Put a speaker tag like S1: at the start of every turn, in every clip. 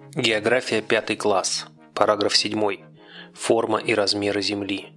S1: География 5 класс. Параграф 7. Форма и размеры Земли.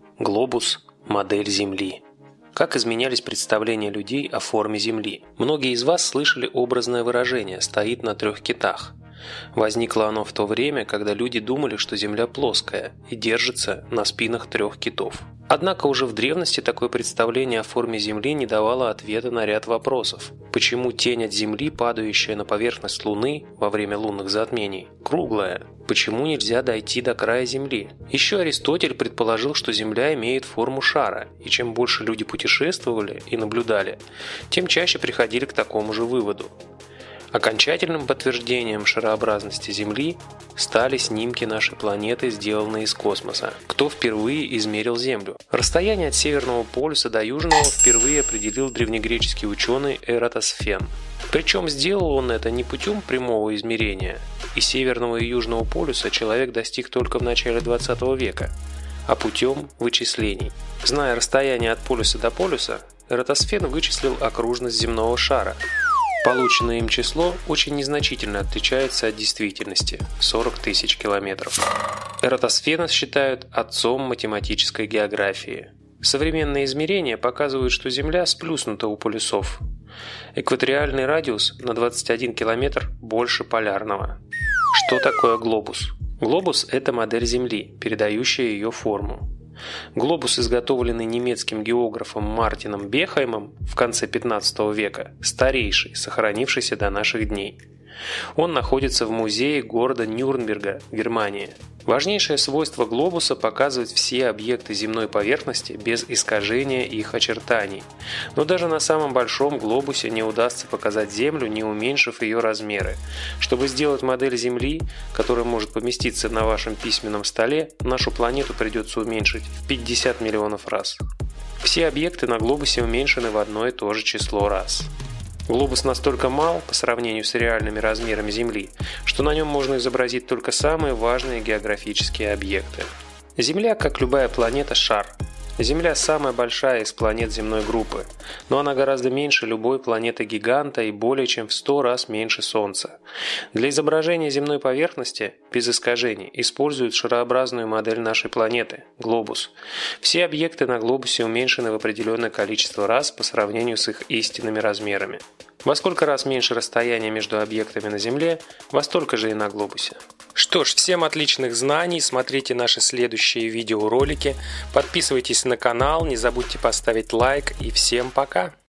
S1: Глобус – модель Земли. Как изменялись представления людей о форме Земли? Многие из вас слышали образное выражение «стоит на 3 китах». Возникло оно в то время, когда люди думали, что Земля плоская и держится на спинах 3 китов. Однако уже в древности такое представление о форме Земли не давало ответа на ряд вопросов. Почему тень от Земли, падающая на поверхность Луны во время лунных затмений, круглая? Почему нельзя дойти до края Земли? Еще Аристотель предположил, что Земля имеет форму шара, и чем больше люди путешествовали и наблюдали, тем чаще приходили к такому же выводу. Окончательным подтверждением шарообразности Земли стали снимки нашей планеты, сделанные из космоса. Кто впервые измерил Землю? Расстояние от Северного полюса до Южного впервые определил древнегреческий ученый Эратосфен. Причем сделал он это не путем прямого измерения, и Северного и Южного полюса человек достиг только в начале 20 века, а путем вычислений. Зная расстояние от полюса до полюса, Эратосфен вычислил окружность земного шара. Полученное им число очень незначительно отличается от действительности – 40 тысяч километров. Эратосфена считают отцом математической географии. Современные измерения показывают, что Земля сплюснута у полюсов. Экваториальный радиус на 21 километр больше полярного. Что такое глобус? Глобус – это модель Земли, передающая ее форму. Глобус, изготовленный немецким географом Мартином Бехаймом в конце 15 века, старейший, сохранившийся до наших дней. Он находится в музее города Нюрнберга, Германия. Важнейшее свойство глобуса – показывать все объекты земной поверхности без искажения их очертаний. Но даже на самом большом глобусе не удастся показать Землю, не уменьшив ее размеры. Чтобы сделать модель Земли, которая может поместиться на вашем письменном столе, нашу планету придется уменьшить в 50 миллионов раз. Все объекты на глобусе уменьшены в одно и то же число раз. Глобус настолько мал по сравнению с реальными размерами Земли, что на нем можно изобразить только самые важные географические объекты. Земля, как любая планета, шар. Земля самая большая из планет земной группы, но она гораздо меньше любой планеты-гиганта и более чем в 100 раз меньше Солнца. Для изображения земной поверхности, без искажений, используют шарообразную модель нашей планеты – глобус. Все объекты на глобусе уменьшены в определенное количество раз по сравнению с их истинными размерами. Во сколько раз меньше расстояние между объектами на Земле, во столько же и на глобусе. Что ж, всем отличных знаний, смотрите наши следующие видеоролики, подписывайтесь на канал, не забудьте поставить лайк и всем пока!